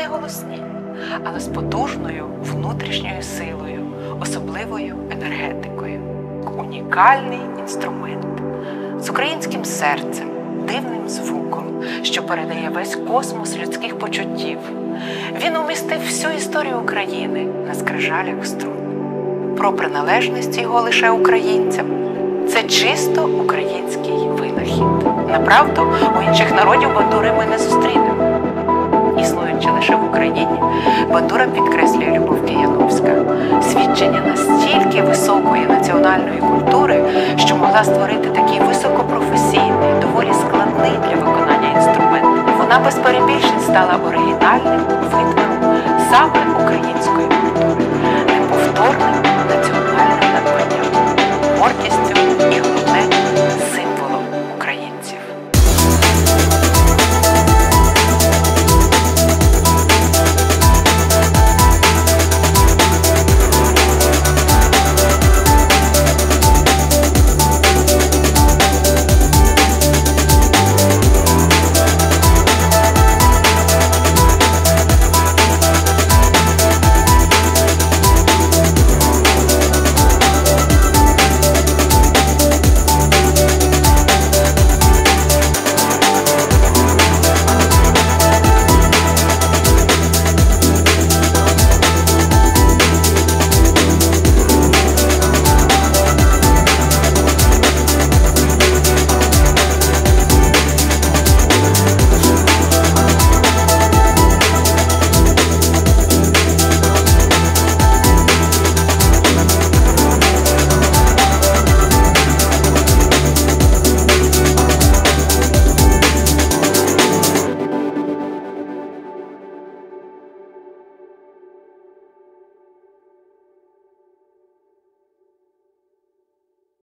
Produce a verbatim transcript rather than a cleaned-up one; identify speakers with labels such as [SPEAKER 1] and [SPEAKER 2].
[SPEAKER 1] не голосні, але з потужною внутрішньою силою, особливою енергетикою. Унікальний інструмент з українським серцем, дивним звуком, що передає весь космос людських почуттів. Він умістив всю історію України на скрижалях струн. Про приналежність його лише українцям – це чисто український винахід. Направду, у інших народів бандури ми не зустрінемо. Існуючи лише в Україні, бандура підкреслює Любов Кияновська, свідчення настільки високої національної культури, що могла створити такий високопрофесійний, доволі складний для виконання інструмент. Вона без перебільшень стала оригінальним витвором саме української культури, неповторним